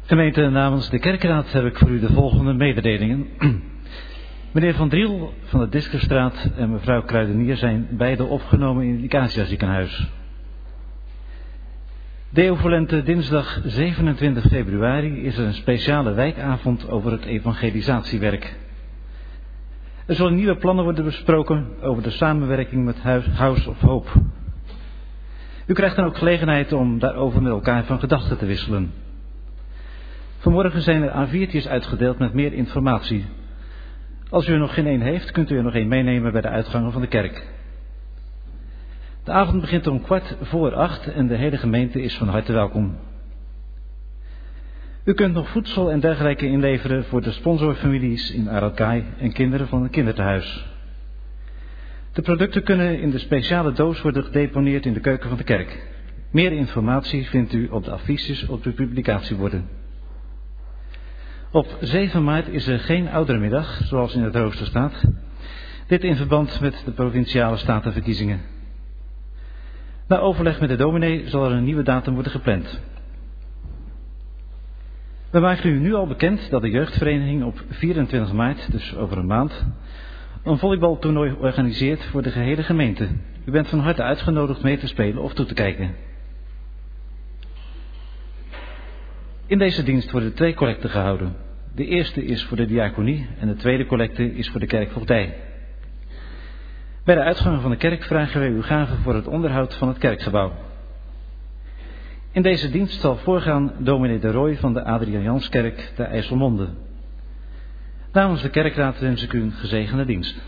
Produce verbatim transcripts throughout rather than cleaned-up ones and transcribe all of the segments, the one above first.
Gemeente, namens de kerkraad heb ik voor u de volgende mededelingen. Meneer Van Driel van de Diskerstraat en mevrouw Kruidenier zijn beide opgenomen in het Nicasia ziekenhuis. Deo Volente, dinsdag zevenentwintig februari is er een speciale wijkavond over het evangelisatiewerk. Er zullen nieuwe plannen worden besproken over de samenwerking met House of Hope. U krijgt dan ook gelegenheid om daarover met elkaar van gedachten te wisselen. Vanmorgen zijn er A viertjes uitgedeeld met meer informatie. Als u er nog geen één heeft, kunt u er nog één meenemen bij de uitgangen van de kerk. De avond begint om kwart voor acht en de hele gemeente is van harte welkom. U kunt nog voedsel en dergelijke inleveren voor de sponsorfamilies in Aralkai en kinderen van het kindertehuis. De producten kunnen in de speciale doos worden gedeponeerd in de keuken van de kerk. Meer informatie vindt u op de affiches op de publicatieborden. Op zeven maart is er geen ouderenmiddag, zoals in het rooster staat. Dit in verband met de provinciale statenverkiezingen. Na overleg met de dominee zal er een nieuwe datum worden gepland. We maken u nu al bekend dat de jeugdvereniging op vierentwintig maart, dus over een maand, een volleybaltoernooi organiseert voor de gehele gemeente. U bent van harte uitgenodigd mee te spelen of toe te kijken. In deze dienst worden twee collecten gehouden. De eerste is voor de diaconie en de tweede collecte is voor de kerkvoogdij. Bij de uitgang van de kerk vragen wij uw gave voor het onderhoud van het kerkgebouw. In deze dienst zal voorgaan dominee de Rooij van de Adriaan Janskerk te IJsselmonde. Namens de kerkraad wens ik u een gezegende dienst.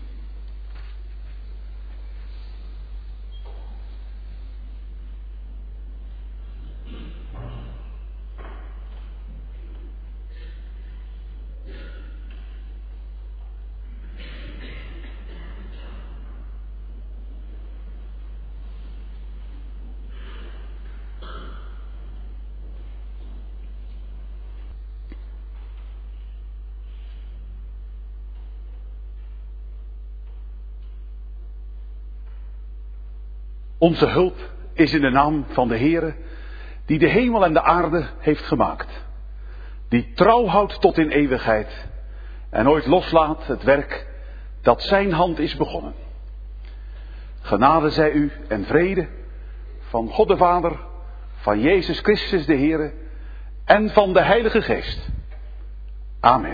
Onze hulp is in de naam van de Heere, die de hemel en de aarde heeft gemaakt. Die trouw houdt tot in eeuwigheid en nooit loslaat het werk dat zijn hand is begonnen. Genade zij u en vrede van God de Vader, van Jezus Christus de Heere en van de Heilige Geest. Amen.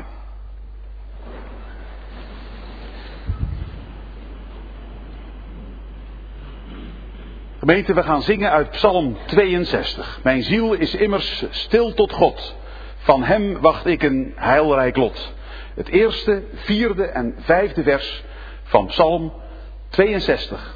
Gemeente, we gaan zingen uit Psalm tweeënzestig. Mijn ziel is immers stil tot God. Van hem wacht ik een heilrijk lot. Het eerste, vierde en vijfde vers van Psalm tweeënzestig.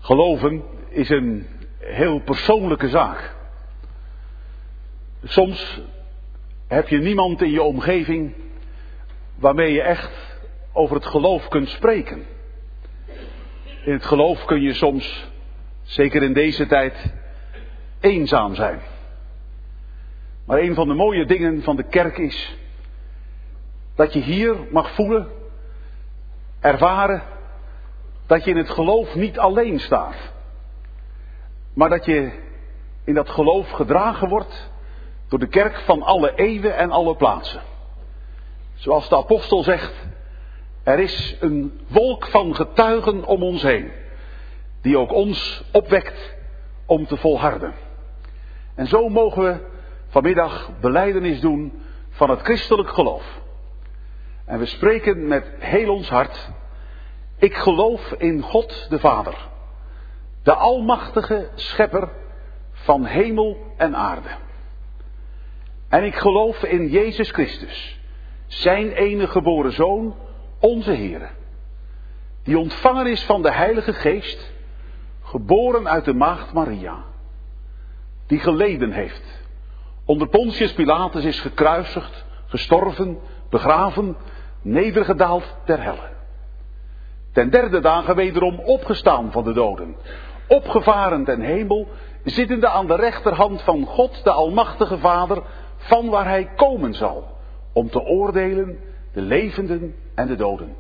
Geloven is een heel persoonlijke zaak. Soms heb je niemand in je omgeving waarmee je echt over het geloof kunt spreken. In het geloof kun je soms, zeker in deze tijd, eenzaam zijn. Maar een van de mooie dingen van de kerk is dat je hier mag voelen, ervaren, dat je in het geloof niet alleen staat. Maar dat je in dat geloof gedragen wordt door de kerk van alle eeuwen en alle plaatsen. Zoals de apostel zegt, er is een wolk van getuigen om ons heen, die ook ons opwekt om te volharden. En zo mogen we vanmiddag belijdenis doen van het christelijk geloof. En we spreken met heel ons hart, ik geloof in God de Vader, de almachtige schepper van hemel en aarde. En ik geloof in Jezus Christus, zijn enige geboren Zoon, onze Heere, die ontvangen is van de Heilige Geest, geboren uit de maagd Maria, die geleden heeft, onder Pontius Pilatus is gekruisigd, gestorven, begraven, nedergedaald ter helle. Ten derde dagen wederom opgestaan van de doden, opgevaren ten hemel, zittende aan de rechterhand van God, de almachtige Vader, van waar hij komen zal, om te oordelen de levenden en de doden.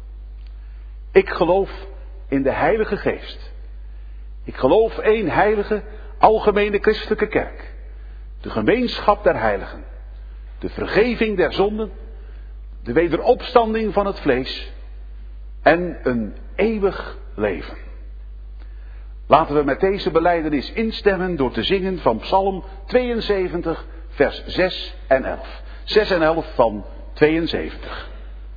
Ik geloof in de Heilige Geest. Ik geloof één heilige, algemene christelijke kerk, de gemeenschap der heiligen, de vergeving der zonden, de wederopstanding van het vlees en een eeuwig leven. Laten we met deze belijdenis instemmen door te zingen van Psalm tweeënzeventig, vers zes en elf. zes en elf van tweeënzeventig.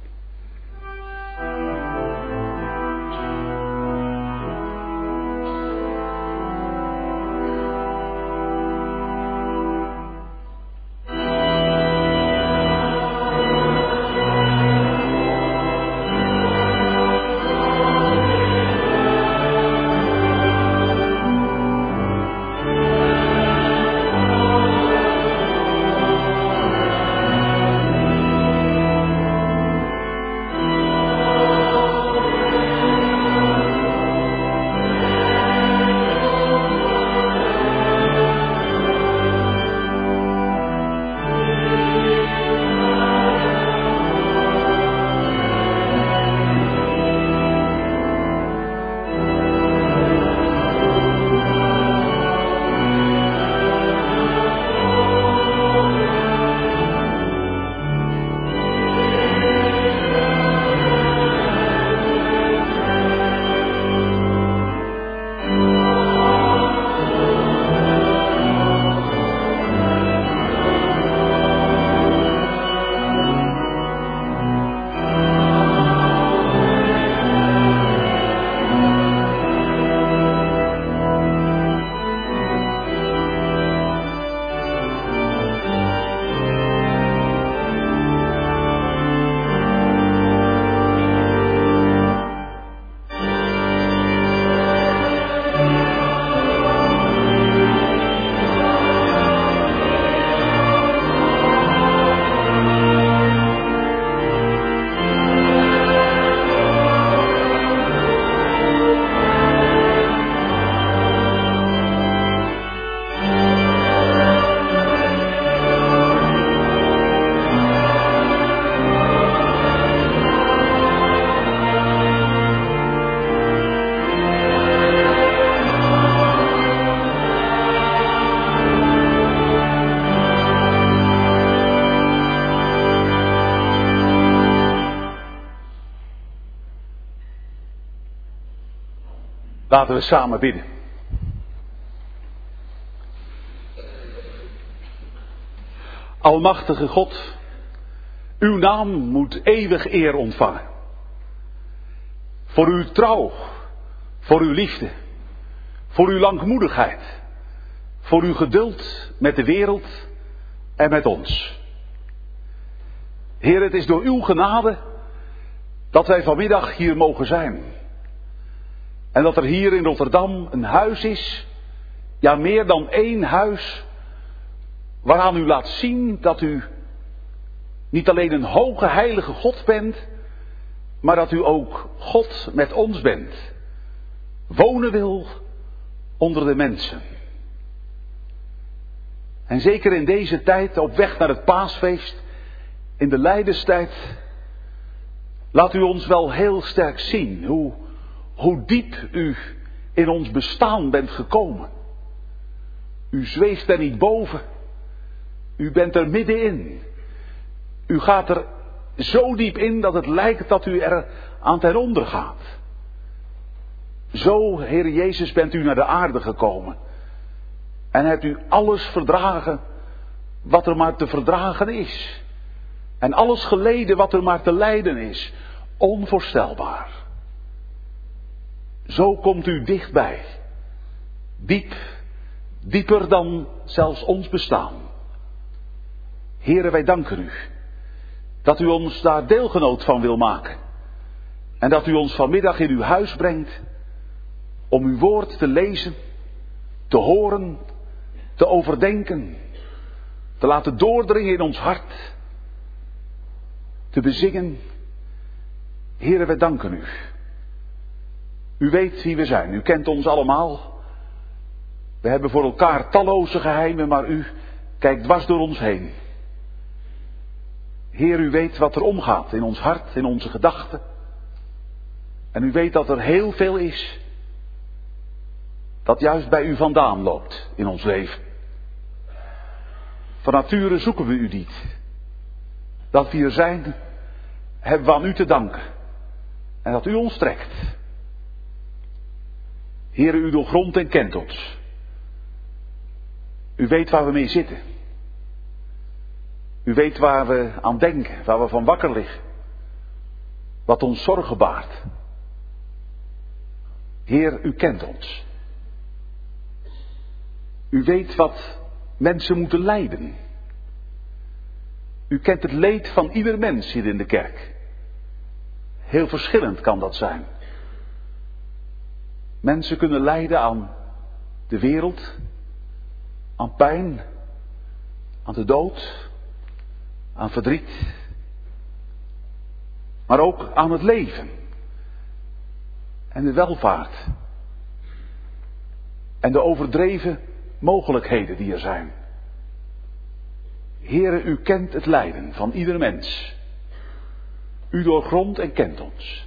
Laten we samen bidden. Almachtige God, uw naam moet eeuwig eer ontvangen. Voor uw trouw, voor uw liefde, voor uw langmoedigheid, voor uw geduld met de wereld en met ons. Heer, het is door uw genade dat wij vanmiddag hier mogen zijn. En dat er hier in Rotterdam een huis is, ja meer dan één huis, waaraan u laat zien dat u niet alleen een hoge heilige God bent, maar dat u ook God met ons bent. Wonen wil onder de mensen. En zeker in deze tijd, op weg naar het paasfeest, in de lijdenstijd, laat u ons wel heel sterk zien hoe, hoe diep u in ons bestaan bent gekomen. U zweeft er niet boven. U bent er middenin. U gaat er zo diep in dat het lijkt dat u er aan ten onder gaat. Zo, Heer Jezus, bent u naar de aarde gekomen. En hebt u alles verdragen wat er maar te verdragen is. En alles geleden wat er maar te lijden is. Onvoorstelbaar. Zo komt u dichtbij. Diep, dieper dan zelfs ons bestaan. Heere, wij danken u dat u ons daar deelgenoot van wil maken. En dat u ons vanmiddag in uw huis brengt om uw woord te lezen, te horen, te overdenken, te laten doordringen in ons hart, te bezingen. Heere, wij danken u. U weet wie we zijn, u kent ons allemaal. We hebben voor elkaar talloze geheimen, maar u kijkt dwars door ons heen. Heer, u weet wat er omgaat in ons hart, in onze gedachten. En u weet dat er heel veel is dat juist bij u vandaan loopt in ons leven. Van nature zoeken we u niet. Dat we hier zijn, hebben we aan u te danken. En dat u ons trekt. Heere, u doorgrondt en kent ons. U weet waar we mee zitten. U weet waar we aan denken, waar we van wakker liggen. Wat ons zorgen baart. Heer, u kent ons. U weet wat mensen moeten lijden. U kent het leed van ieder mens hier in de kerk. Heel verschillend kan dat zijn. Mensen kunnen lijden aan de wereld, aan pijn, aan de dood, aan verdriet, maar ook aan het leven en de welvaart en de overdreven mogelijkheden die er zijn. Heere, u kent het lijden van ieder mens. U doorgrondt en kent ons.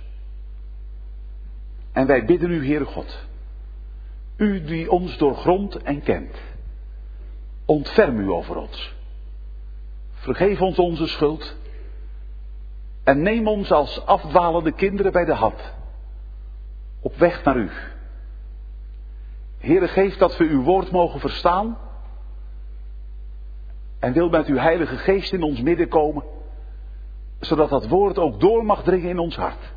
En wij bidden u, Heere God, u die ons doorgrondt en kent, ontferm u over ons. Vergeef ons onze schuld en neem ons als afdwalende kinderen bij de hand, op weg naar u. Heere, geef dat we uw woord mogen verstaan en wil met uw heilige geest in ons midden komen, zodat dat woord ook door mag dringen in ons hart.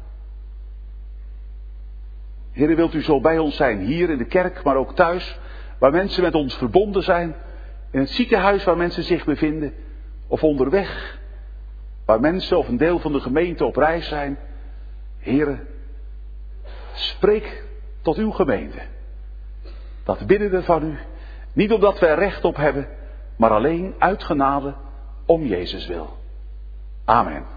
Heere, wilt u zo bij ons zijn, hier in de kerk, maar ook thuis, waar mensen met ons verbonden zijn, in het ziekenhuis waar mensen zich bevinden, of onderweg, waar mensen of een deel van de gemeente op reis zijn. Heere, spreek tot uw gemeente. Dat bidden we van u, niet omdat we er recht op hebben, maar alleen uit genade om Jezus wil. Amen.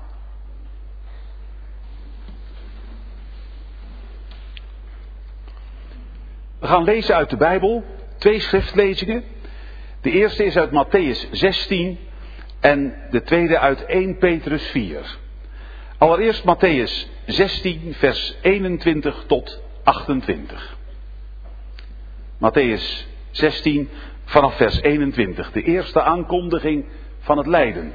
We gaan lezen uit de Bijbel, twee schriftlezingen. De eerste is uit Mattheüs zestien en de tweede uit eerste Petrus vier. Allereerst Mattheüs zestien, vers eenentwintig tot achtentwintig. Mattheüs zestien, vanaf vers eenentwintig. De eerste aankondiging van het lijden.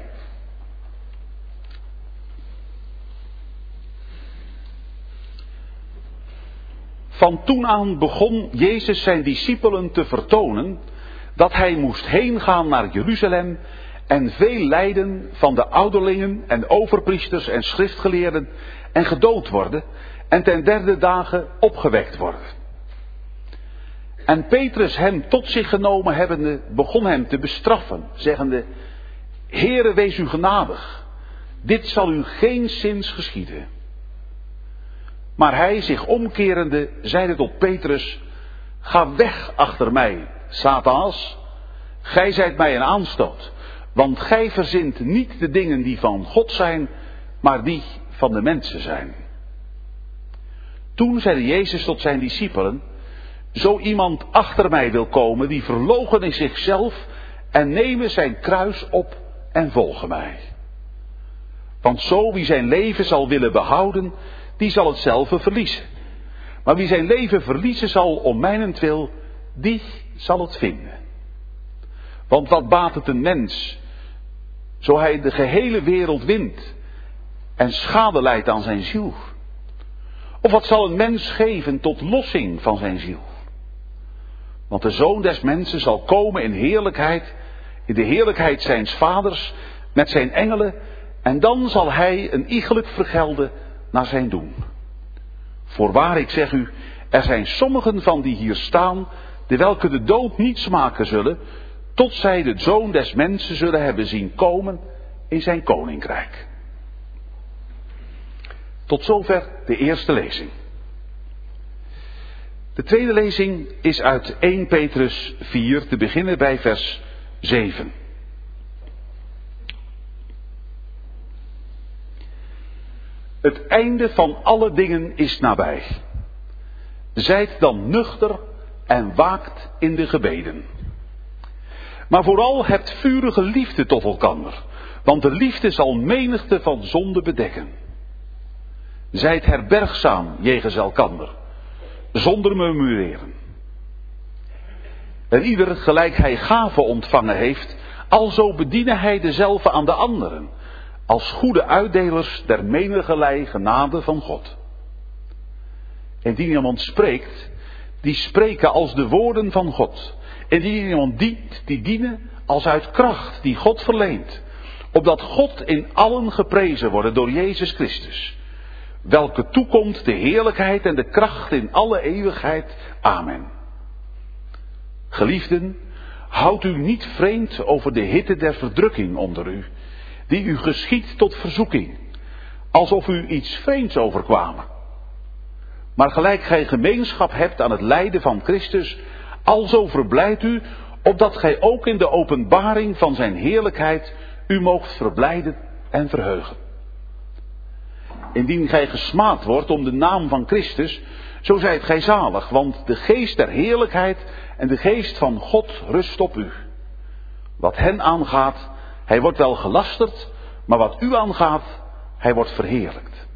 Van toen aan begon Jezus zijn discipelen te vertonen dat hij moest heengaan naar Jeruzalem en veel lijden van de ouderlingen en overpriesters en schriftgeleerden en gedood worden en ten derde dagen opgewekt worden. En Petrus hem tot zich genomen hebbende begon hem te bestraffen, zeggende: Heere, wees u genadig, dit zal u geenszins geschieden. Maar hij, zich omkerende, zeide tot Petrus: Ga weg achter mij, Satanas. Gij zijt mij een aanstoot, want gij verzint niet de dingen die van God zijn, maar die van de mensen zijn. Toen zeide Jezus tot zijn discipelen: Zo iemand achter mij wil komen, die verloochene zichzelf en nemen zijn kruis op en volgen mij. Want zo wie zijn leven zal willen behouden, die zal het zelf verliezen. Maar wie zijn leven verliezen zal om mijnentwil, die zal het vinden. Want wat baat het een mens, zo hij de gehele wereld wint en schade lijdt aan zijn ziel? Of wat zal een mens geven tot lossing van zijn ziel? Want de Zoon des Mensen zal komen in heerlijkheid, in de heerlijkheid zijns vaders, met zijn engelen, en dan zal hij een iegelijk vergelden naar zijn doen. Voorwaar, ik zeg u, er zijn sommigen van die hier staan, de welke de dood niet smaken zullen, tot zij de Zoon des Mensen zullen hebben zien komen in zijn koninkrijk. Tot zover de eerste lezing. De tweede lezing is uit eerste Petrus vier, te beginnen bij vers zeven. Het einde van alle dingen is nabij. Zijt dan nuchter en waakt in de gebeden. Maar vooral hebt vurige liefde tot elkander, want de liefde zal menigte van zonde bedekken. Zijt herbergzaam jegens elkander, zonder murmureren. En ieder gelijk hij gave ontvangen heeft, alzo bediene hij dezelve aan de anderen, als goede uitdelers der menigerlei genade van God. Indien iemand spreekt, die spreken als de woorden van God. Indien iemand dient, die dienen als uit kracht die God verleent, opdat God in allen geprezen wordt door Jezus Christus, welke toekomt de heerlijkheid en de kracht in alle eeuwigheid. Amen. Geliefden, houd u niet vreemd over de hitte der verdrukking onder u, die u geschiedt tot verzoeking, alsof u iets vreemds overkwamen. Maar gelijk gij gemeenschap hebt aan het lijden van Christus, alzo verblijdt u, opdat gij ook in de openbaring van zijn heerlijkheid u moogt verblijden en verheugen. Indien gij gesmaad wordt om de naam van Christus, zo zijt gij zalig, want de geest der heerlijkheid en de geest van God rust op u. Wat hen aangaat, hij wordt wel gelasterd, maar wat u aangaat, hij wordt verheerlijkt.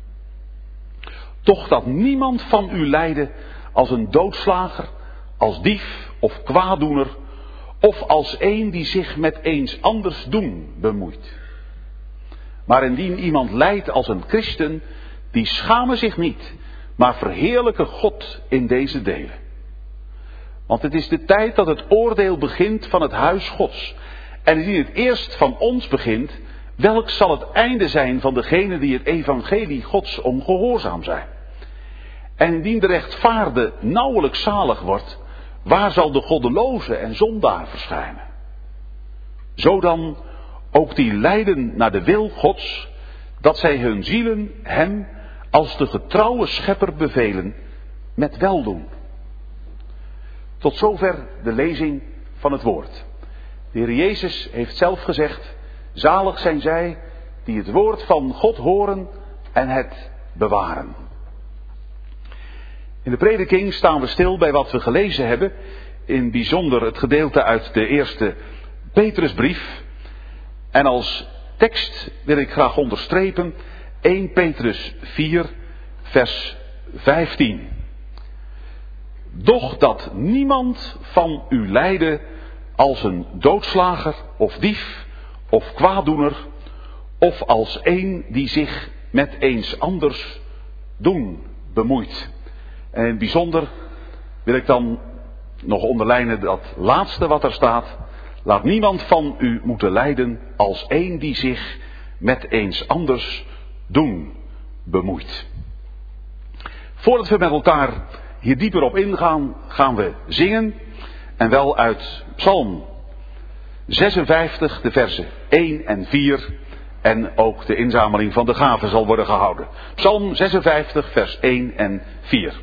Toch dat niemand van u lijde als een doodslager, als dief of kwaadoener, of als een die zich met eens anders doen bemoeit. Maar indien iemand lijdt als een christen, die schame zich niet, maar verheerlijke God in deze delen. Want het is de tijd dat het oordeel begint van het huis Gods. En indien het eerst van ons begint, welk zal het einde zijn van degenen die het evangelie Gods ongehoorzaam zijn? En indien de rechtvaardige nauwelijks zalig wordt, waar zal de goddeloze en zondaar verschijnen? Zo dan ook die lijden naar de wil Gods, dat zij hun zielen hem als de getrouwe schepper bevelen met weldoen. Tot zover de lezing van het woord. De Heer Jezus heeft zelf gezegd: zalig zijn zij die het woord van God horen en het bewaren. In de prediking staan we stil bij wat we gelezen hebben, in bijzonder het gedeelte uit de eerste Petrusbrief. En als tekst wil ik graag onderstrepen eerste Petrus vier, vers vijftien. Doch dat niemand van u lijde als een doodslager of dief of kwaadoener, of als een die zich met eens anders doen bemoeit. En in het bijzonder wil ik dan nog onderlijnen dat laatste wat er staat: laat niemand van u moeten lijden als een die zich met eens anders doen bemoeit. Voordat we met elkaar hier dieper op ingaan, gaan we zingen. En wel uit Psalm zesenvijftig, de versen één en vier en ook de inzameling van de gaven zal worden gehouden. Psalm zesenvijftig, vers één en vier.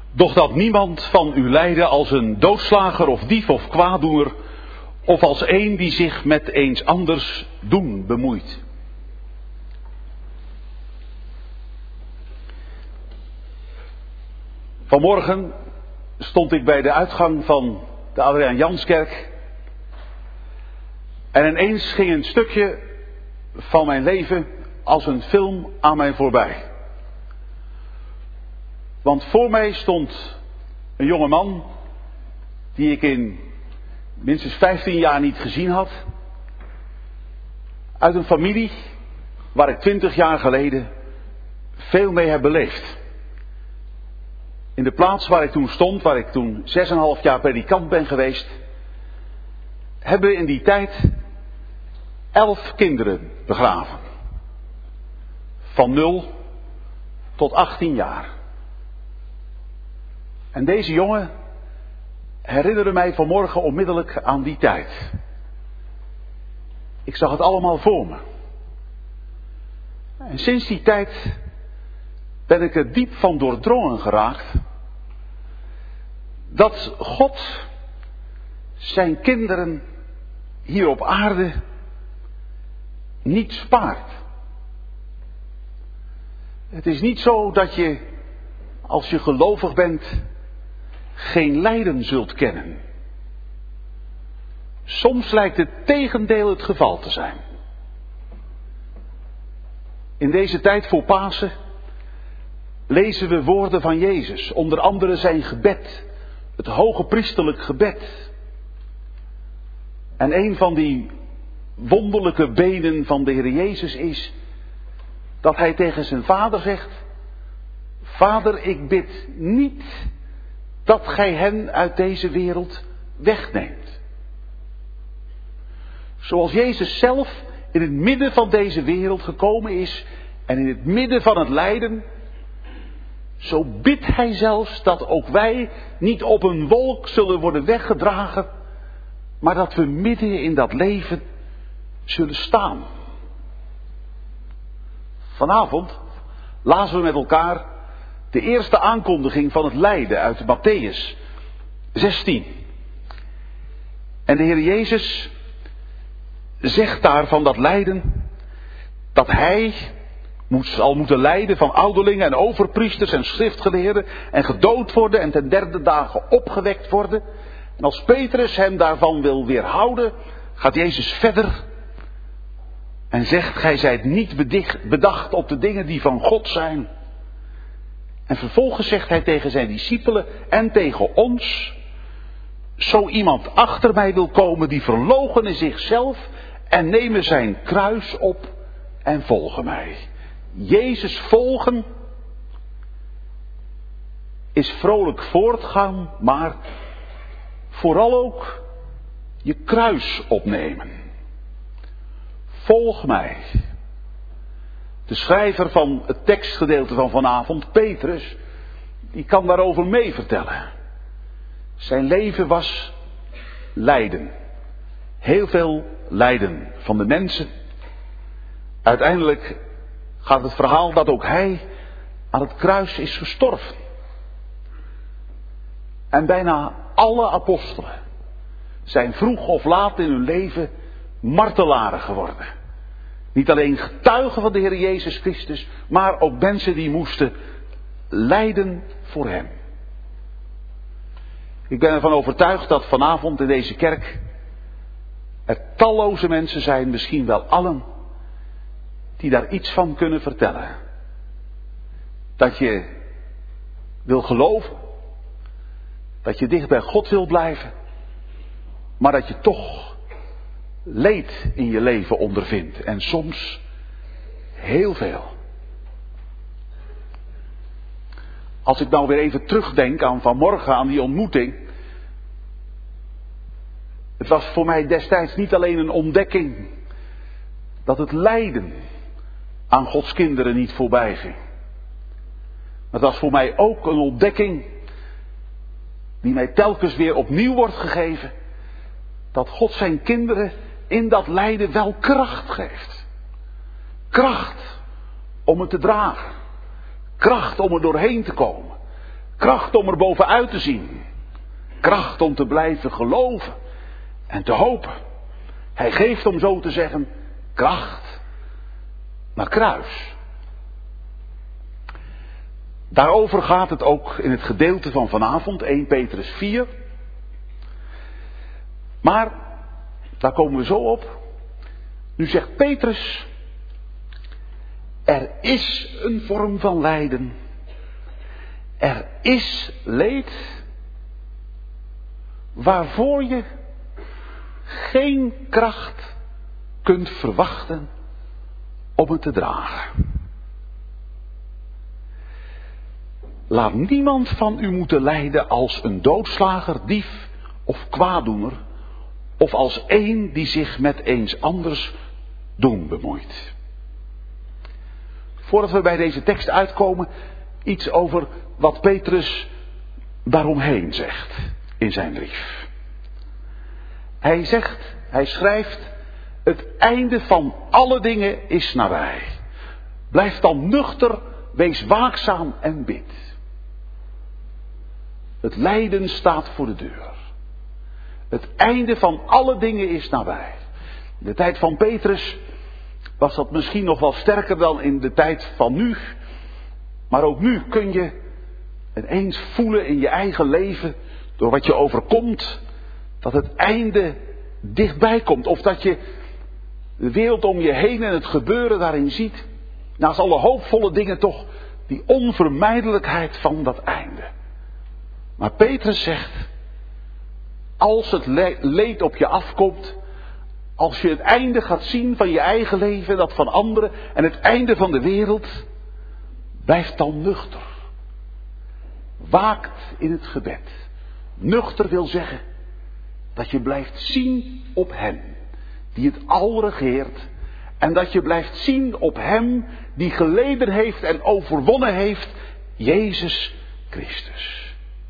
doch dat niemand van u lijde als een doodslager of dief of kwaaddoener, of als een die zich met eens anders doen bemoeit. Vanmorgen stond ik bij de uitgang van de Adriaan Janskerk en ineens ging een stukje van mijn leven als een film aan mij voorbij. Want voor mij stond een jonge man die ik in minstens vijftien jaar niet gezien had. Uit een familie waar ik twintig jaar geleden veel mee heb beleefd. In de plaats waar ik toen stond, waar ik toen zes en een half jaar predikant ben geweest, hebben we in die tijd elf kinderen begraven. Van nul tot achttien jaar. En deze jongen herinnerde mij vanmorgen onmiddellijk aan die tijd. Ik zag het allemaal voor me. En sinds die tijd ben ik er diep van doordrongen geraakt dat God zijn kinderen hier op aarde niet spaart. Het is niet zo dat je, als je gelovig bent, geen lijden zult kennen. Soms lijkt het tegendeel het geval te zijn. In deze tijd voor Pasen lezen we woorden van Jezus, onder andere zijn gebed, het hoge priesterlijk gebed. En een van die wonderlijke beden van de Heer Jezus is dat hij tegen zijn vader zegt: Vader, ik bid niet dat gij hen uit deze wereld wegneemt. Zoals Jezus zelf in het midden van deze wereld gekomen is en in het midden van het lijden, zo bidt hij zelfs dat ook wij niet op een wolk zullen worden weggedragen, maar dat we midden in dat leven zullen staan. Vanavond lazen we met elkaar de eerste aankondiging van het lijden uit Mattheüs zestien. En de Heer Jezus zegt daar van dat lijden dat hij moet, zal moeten lijden van ouderlingen en overpriesters en schriftgeleerden en gedood worden en ten derde dagen opgewekt worden. En als Petrus hem daarvan wil weerhouden, gaat Jezus verder en zegt: gij zijt niet bedicht, bedacht op de dingen die van God zijn. En vervolgens zegt hij tegen zijn discipelen en tegen ons: zo iemand achter mij wil komen, die verloochene zichzelf en nemen zijn kruis op en volgen mij. Jezus volgen is vrolijk voortgaan, maar vooral ook je kruis opnemen. Volg mij. De schrijver van het tekstgedeelte van vanavond, Petrus, die kan daarover mee vertellen. Zijn leven was lijden. Heel veel lijden van de mensen. Uiteindelijk gaat het verhaal dat ook hij aan het kruis is gestorven. En bijna alle apostelen zijn vroeg of laat in hun leven martelaren geworden. Niet alleen getuigen van de Heer Jezus Christus, maar ook mensen die moesten lijden voor hem. Ik ben ervan overtuigd dat vanavond in deze kerk er talloze mensen zijn, misschien wel allen, die daar iets van kunnen vertellen. Dat je wil geloven, dat je dicht bij God wil blijven, maar dat je toch leed in je leven ondervindt. En soms heel veel. Als ik nou weer even terugdenk aan vanmorgen, aan die ontmoeting. Het was voor mij destijds niet alleen een ontdekking dat het lijden aan Gods kinderen niet voorbij ging. Het was voor mij ook een ontdekking die mij telkens weer opnieuw wordt gegeven. Dat God zijn kinderen in dat lijden wel kracht geeft. Kracht om het te dragen. Kracht om er doorheen te komen. Kracht om er bovenuit te zien. Kracht om te blijven geloven en te hopen. Hij geeft, om zo te zeggen, kracht naar kruis. Daarover gaat het ook in het gedeelte van vanavond, eerste Petrus vier. Maar, daar komen we zo op. Nu zegt Petrus, er is een vorm van lijden. Er is leed waarvoor je geen kracht kunt verwachten om het te dragen. Laat niemand van u moeten lijden als een doodslager, dief of kwaaddoener, of als een die zich met eens anders doen bemoeit. Voordat we bij deze tekst uitkomen, iets over wat Petrus daaromheen zegt in zijn brief. Hij zegt, hij schrijft, het einde van alle dingen is nabij. Blijf dan nuchter, wees waakzaam en bid. Het lijden staat voor de deur. Het einde van alle dingen is nabij. In de tijd van Petrus was dat misschien nog wel sterker dan in de tijd van nu. Maar ook nu kun je ineens voelen in je eigen leven, door wat je overkomt, dat het einde dichtbij komt. Of dat je de wereld om je heen en het gebeuren daarin ziet, naast alle hoopvolle dingen toch die onvermijdelijkheid van dat einde. Maar Petrus zegt, als het leed op je afkomt, als je het einde gaat zien van je eigen leven, dat van anderen en het einde van de wereld, blijf dan nuchter. Waakt in het gebed. Nuchter wil zeggen dat je blijft zien op Hem die het al regeert. En dat je blijft zien op Hem die geleden heeft en overwonnen heeft, Jezus Christus.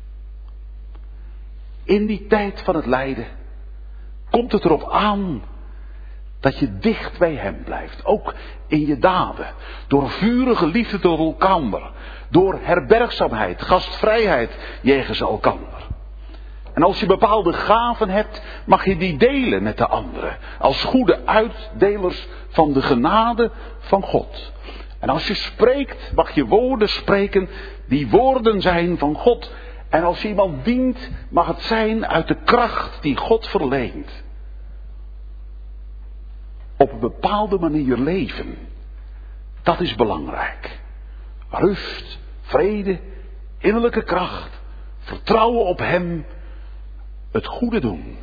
In die tijd van het lijden komt het erop aan dat je dicht bij Hem blijft. Ook in je daden. Door vurige liefde tot elkander. Door herbergzaamheid, gastvrijheid jegens elkander. En als je bepaalde gaven hebt, mag je die delen met de anderen. Als goede uitdelers van de genade van God. En als je spreekt, mag je woorden spreken die woorden zijn van God. En als je iemand dient, mag het zijn uit de kracht die God verleent. Op een bepaalde manier leven. Dat is belangrijk. Rust, vrede, innerlijke kracht, vertrouwen op Hem, het goede doen.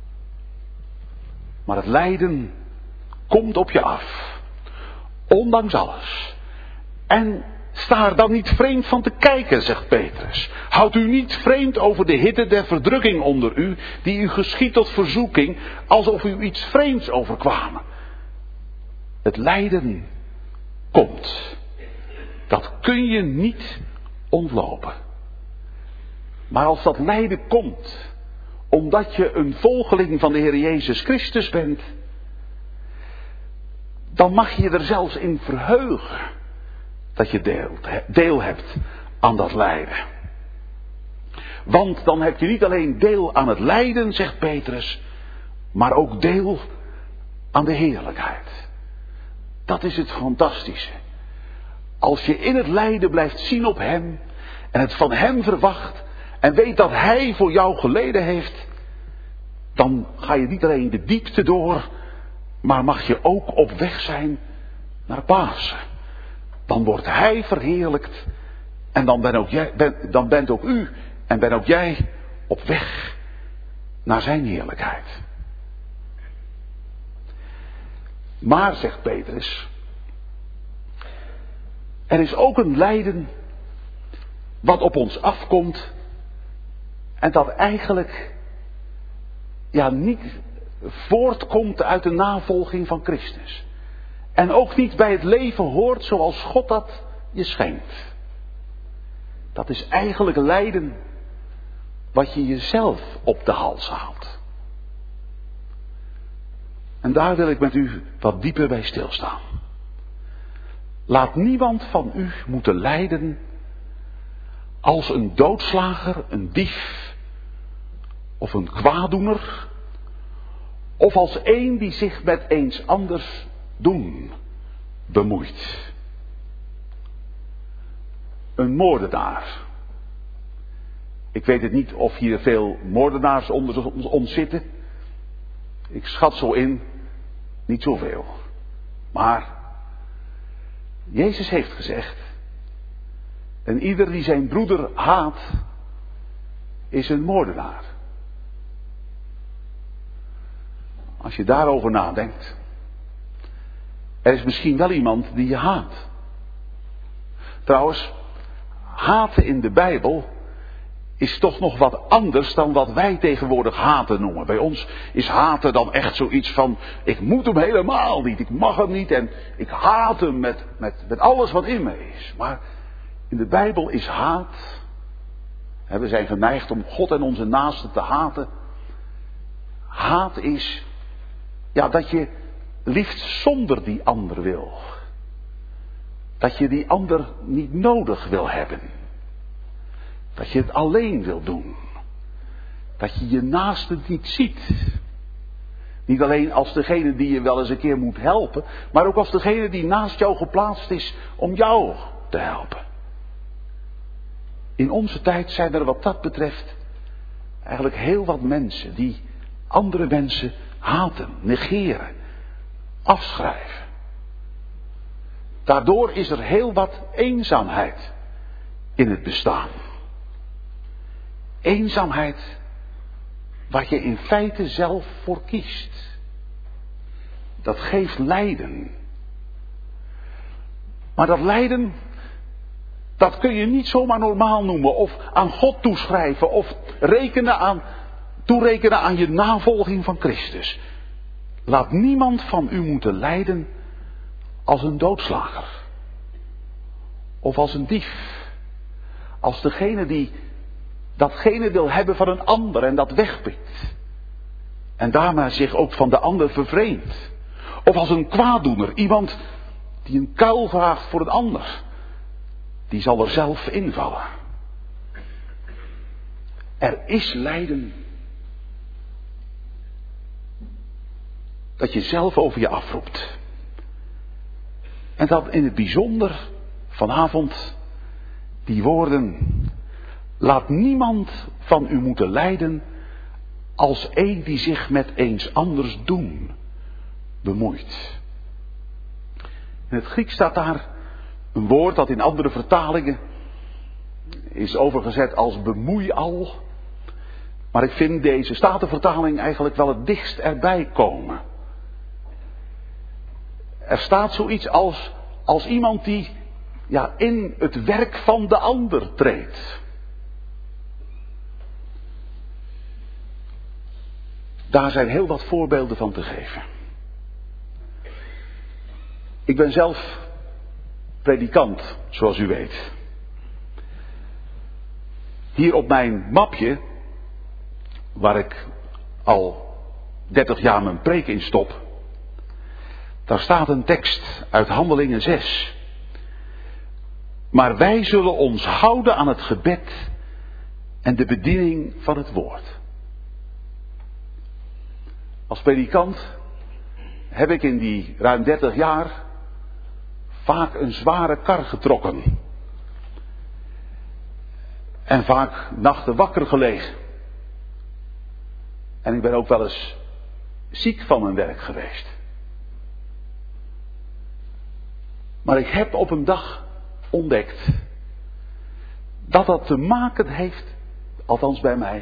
Maar het lijden komt op je af. Ondanks alles. En sta er dan niet vreemd van te kijken, zegt Petrus. Houd u niet vreemd over de hitte der verdrukking onder u, die u geschiet tot verzoeking, alsof u iets vreemds overkwam. Het lijden komt. Dat kun je niet ontlopen. Maar als dat lijden komt, omdat je een volgeling van de Heer Jezus Christus bent, dan mag je er zelfs in verheugen dat je deelt, deel hebt aan dat lijden. Want dan heb je niet alleen deel aan het lijden, zegt Petrus, maar ook deel aan de heerlijkheid. Dat is het fantastische. Als je in het lijden blijft zien op Hem en het van Hem verwacht en weet dat Hij voor jou geleden heeft, dan ga je niet alleen de diepte door, maar mag je ook op weg zijn naar Pasen. Dan wordt Hij verheerlijkt en dan, ben ook jij, ben, dan bent ook u en ben ook jij op weg naar Zijn heerlijkheid. Maar, zegt Petrus, er is ook een lijden wat op ons afkomt en dat eigenlijk ja, niet voortkomt uit de navolging van Christus. En ook niet bij het leven hoort zoals God dat je schenkt. Dat is eigenlijk lijden wat je jezelf op de hals haalt. En daar wil ik met u wat dieper bij stilstaan. Laat niemand van u moeten lijden als een doodslager, een dief of een kwaadoener, of als een die zich met eens anders doen bemoeit. Een moordenaar. Ik weet het niet of hier veel moordenaars onder ons zitten. Ik schat zo in, niet zoveel. Maar Jezus heeft gezegd, en ieder die zijn broeder haat, is een moordenaar. Als je daarover nadenkt, er is misschien wel iemand die je haat. Trouwens, haten in de Bijbel is toch nog wat anders dan wat wij tegenwoordig haten noemen. Bij ons is haten dan echt zoiets van, ik moet hem helemaal niet, ik mag hem niet en ik haat hem met, met, met alles wat in me is. Maar in de Bijbel is haat, we zijn geneigd om God en onze naasten te haten. Haat is, ja, dat je liefst zonder die ander wil. Dat je die ander niet nodig wil hebben. Dat je het alleen wil doen. Dat je je naaste niet ziet. Niet alleen als degene die je wel eens een keer moet helpen, maar ook als degene die naast jou geplaatst is om jou te helpen. In onze tijd zijn er wat dat betreft eigenlijk heel wat mensen die andere mensen haten, negeren, afschrijven. Daardoor is er heel wat eenzaamheid in het bestaan. Eenzaamheid waar je in feite zelf voor kiest. Dat geeft lijden. Maar dat lijden, dat kun je niet zomaar normaal noemen of aan God toeschrijven of rekenen aan, toerekenen aan je navolging van Christus. Laat niemand van u moeten lijden als een doodslager. Of als een dief. Als degene die datgene wil hebben van een ander en dat wegpikt. En daarmee zich ook van de ander vervreemdt. Of als een kwaaddoener, iemand die een kuil vraagt voor een ander. Die zal er zelf invallen. Er is lijden dat je zelf over je afroept. En dat in het bijzonder vanavond die woorden: laat niemand van u moeten lijden als een die zich met eens anders doen bemoeit. In het Grieks staat daar een woord dat in andere vertalingen is overgezet als bemoeial. Maar ik vind deze Statenvertaling eigenlijk wel het dichtst erbij komen. Er staat zoiets als, als iemand die ja, in het werk van de ander treedt. Daar zijn heel wat voorbeelden van te geven. Ik ben zelf predikant, zoals u weet. Hier op mijn mapje, waar ik al dertig jaar mijn preek in stop, daar staat een tekst uit Handelingen zes. Maar wij zullen ons houden aan het gebed en de bediening van het woord. Als predikant heb ik in die ruim dertig jaar vaak een zware kar getrokken. En vaak nachten wakker gelegen. En ik ben ook wel eens ziek van mijn werk geweest. Maar ik heb op een dag ontdekt dat dat te maken heeft, althans bij mij,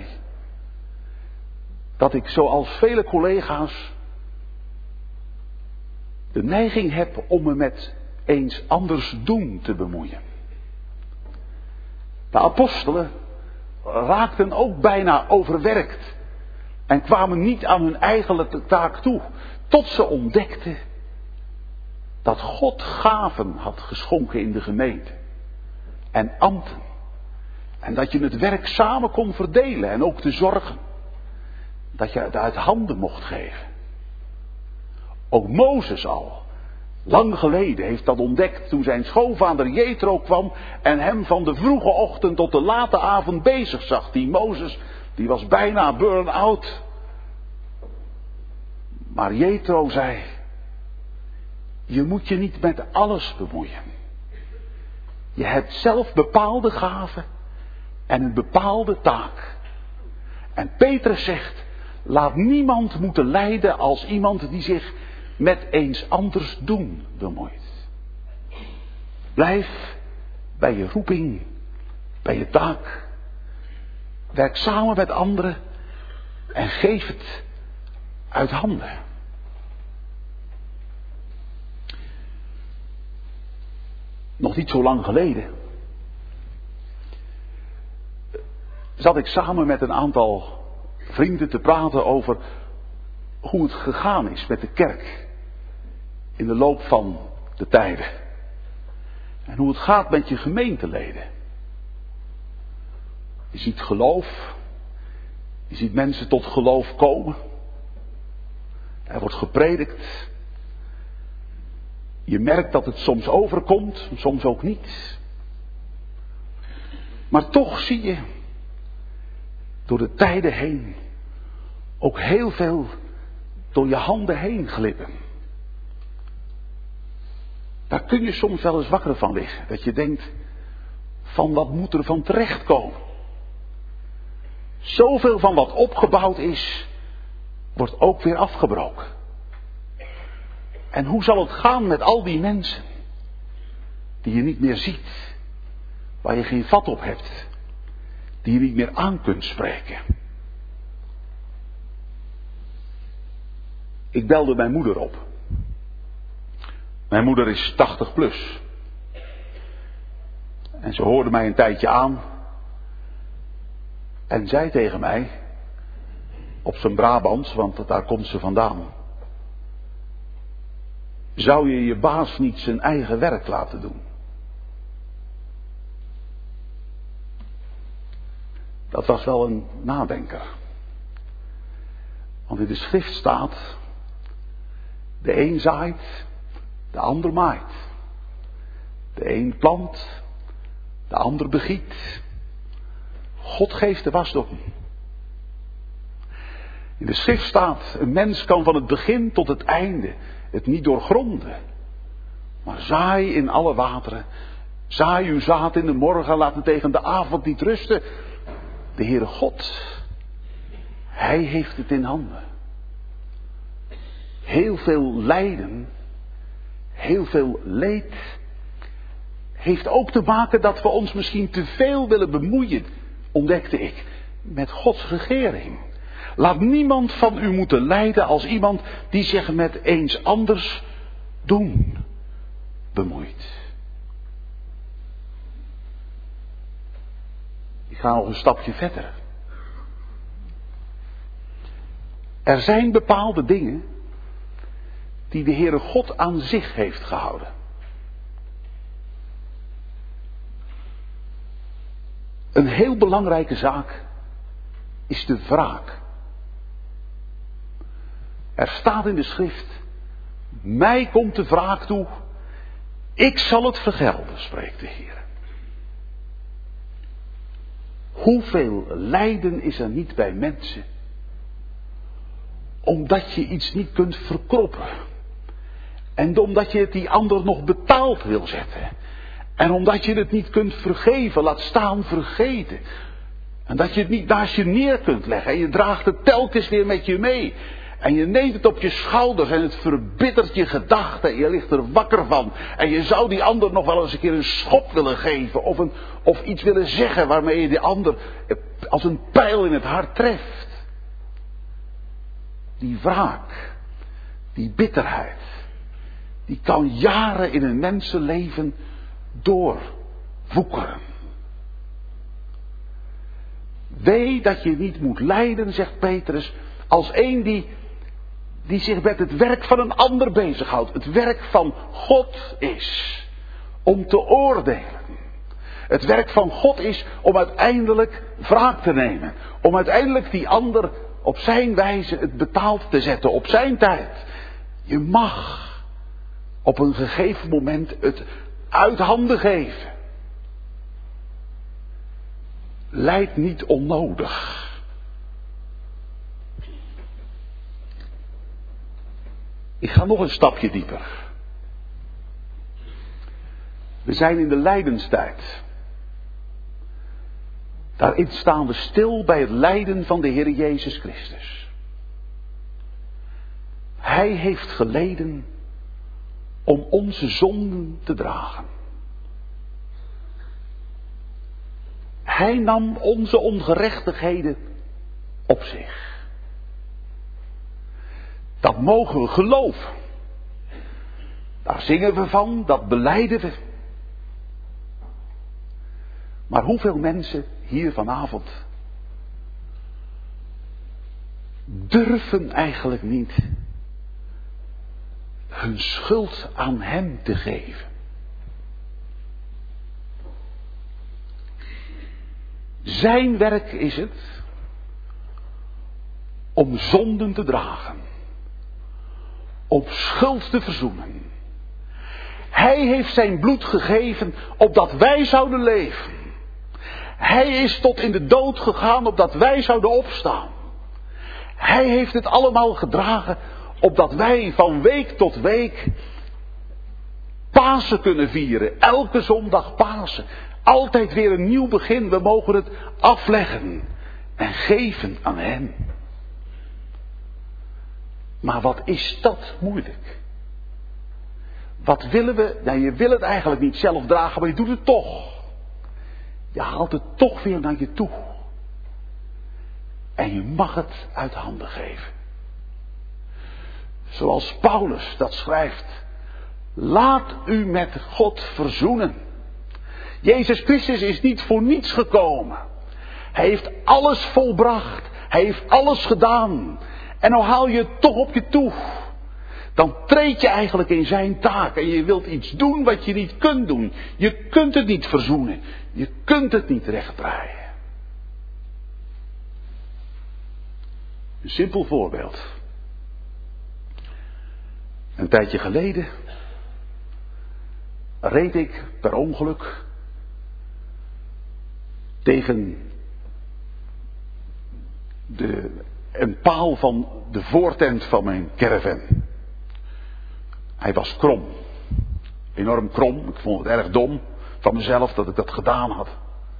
dat ik zoals vele collega's de neiging heb om me met eens anders doen te bemoeien. De apostelen raakten ook bijna overwerkt en kwamen niet aan hun eigenlijke taak toe, tot ze ontdekten dat God gaven had geschonken in de gemeente en ambten. En dat je het werk samen kon verdelen en ook de zorgen. Dat je het uit handen mocht geven. Ook Mozes al Lang geleden heeft dat ontdekt toen zijn schoonvader Jethro kwam en hem van de vroege ochtend tot de late avond bezig zag. Die Mozes, die was bijna burn-out. Maar Jethro zei, je moet je niet met alles bemoeien. Je hebt zelf bepaalde gaven en een bepaalde taak. En Petrus zegt, laat niemand moeten lijden als iemand die zich met eens anders doen bemoeit. Blijf bij je roeping, bij je taak. Werk samen met anderen en geef het uit handen. Nog niet zo lang geleden zat ik samen met een aantal vrienden te praten over hoe het gegaan is met de kerk in de loop van de tijden. En hoe het gaat met je gemeenteleden. Je ziet geloof. Je ziet mensen tot geloof komen. Er wordt gepredikt. Je merkt dat het soms overkomt, soms ook niet. Maar toch zie je door de tijden heen ook heel veel door je handen heen glippen. Daar kun je soms wel eens wakker van liggen. Dat je denkt, van wat moet er van terechtkomen? Zoveel van wat opgebouwd is, wordt ook weer afgebroken. En hoe zal het gaan met al die mensen die je niet meer ziet, waar je geen vat op hebt, die je niet meer aan kunt spreken? Ik belde mijn moeder op. Mijn moeder is tachtig plus. En ze hoorde mij een tijdje aan en zei tegen mij, op zijn Brabants, want daar komt ze vandaan: zou je je baas niet zijn eigen werk laten doen? Dat was wel een nadenker. Want in de schrift staat, de een zaait, de ander maait. De een plant, de ander begiet. God geeft de wasdom. In de schrift staat, een mens kan van het begin tot het einde het niet doorgronden. Maar zaai in alle wateren. Zaai uw zaad in de morgen, laat het tegen de avond niet rusten. De Heere God, Hij heeft het in handen. Heel veel lijden, heel veel leed, heeft ook te maken dat we ons misschien te veel willen bemoeien, ontdekte ik, met Gods regering. Laat niemand van u moeten lijden als iemand die zich met eens anders doen bemoeit. Ik ga nog een stapje verder. Er zijn bepaalde dingen die de Heere God aan zich heeft gehouden. Een heel belangrijke zaak is de wraak. Er staat in de schrift, mij komt de wraak toe, ik zal het vergelden, spreekt de Heer. Hoeveel lijden is er niet bij mensen, omdat je iets niet kunt verkroppen. En omdat je het die ander nog betaald wil zetten. En omdat je het niet kunt vergeven, laat staan vergeten. En dat je het niet naast je neer kunt leggen. En je draagt het telkens weer met je mee. En je neemt het op je schouders en het verbittert je gedachten. En je ligt er wakker van. En je zou die ander nog wel eens een keer een schop willen geven. Of, een, of iets willen zeggen waarmee je die ander als een pijl in het hart treft. Die wraak, die bitterheid, die kan jaren in een mensenleven doorwoekeren. Wee dat je niet moet lijden, zegt Petrus, als een die, die zich met het werk van een ander bezighoudt. Het werk van God is om te oordelen. Het werk van God is om uiteindelijk wraak te nemen. Om uiteindelijk die ander op zijn wijze het betaald te zetten, op zijn tijd. Je mag op een gegeven moment het uit handen geven lijdt niet onnodig. Ik ga nog een stapje dieper. We zijn in de lijdenstijd. Daarin staan we stil bij het lijden van de Heer Jezus Christus. Hij heeft geleden om onze zonden te dragen. Hij nam onze ongerechtigheden op zich. Dat mogen we geloven. Daar zingen we van, dat belijden we. Maar hoeveel mensen hier vanavond durven eigenlijk niet hun schuld aan hem te geven? Zijn werk is het om zonden te dragen, om schuld te verzoenen. Hij heeft zijn bloed gegeven opdat wij zouden leven. Hij is tot in de dood gegaan opdat wij zouden opstaan. Hij heeft het allemaal gedragen opdat wij van week tot week Pasen kunnen vieren. Elke zondag Pasen. Altijd weer een nieuw begin. We mogen het afleggen en geven aan hem. Maar wat is dat moeilijk? Wat willen we? Nou, je wil het eigenlijk niet zelf dragen, maar je doet het toch. Je haalt het toch weer naar je toe. En je mag het uit handen geven. Zoals Paulus dat schrijft. Laat u met God verzoenen. Jezus Christus is niet voor niets gekomen. Hij heeft alles volbracht. Hij heeft alles gedaan. En nou haal je het toch op je toe. Dan treed je eigenlijk in zijn taak. En je wilt iets doen wat je niet kunt doen. Je kunt het niet verzoenen. Je kunt het niet rechtdraaien. Een simpel voorbeeld. Een tijdje geleden reed ik per ongeluk tegen de, een paal van de voortent van mijn caravan. Hij was krom. Enorm krom. Ik vond het erg dom van mezelf dat ik dat gedaan had.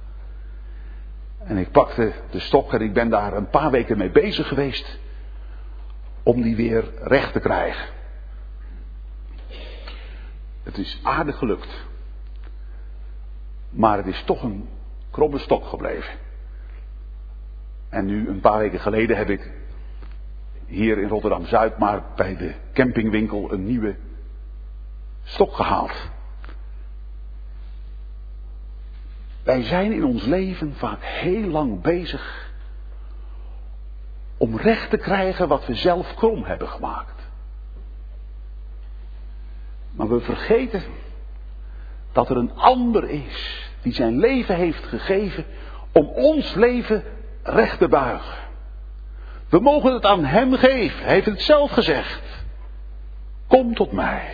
En ik pakte de stok en ik ben daar een paar weken mee bezig geweest om die weer recht te krijgen. Het is aardig gelukt. Maar het is toch een kromme stok gebleven. En nu een paar weken geleden heb ik hier in Rotterdam-Zuid maar bij de campingwinkel een nieuwe stok gehaald. Wij zijn in ons leven vaak heel lang bezig om recht te krijgen wat we zelf krom hebben gemaakt. Maar we vergeten dat er een ander is die zijn leven heeft gegeven om ons leven recht te buigen. We mogen het aan hem geven. Hij heeft het zelf gezegd. Kom tot mij.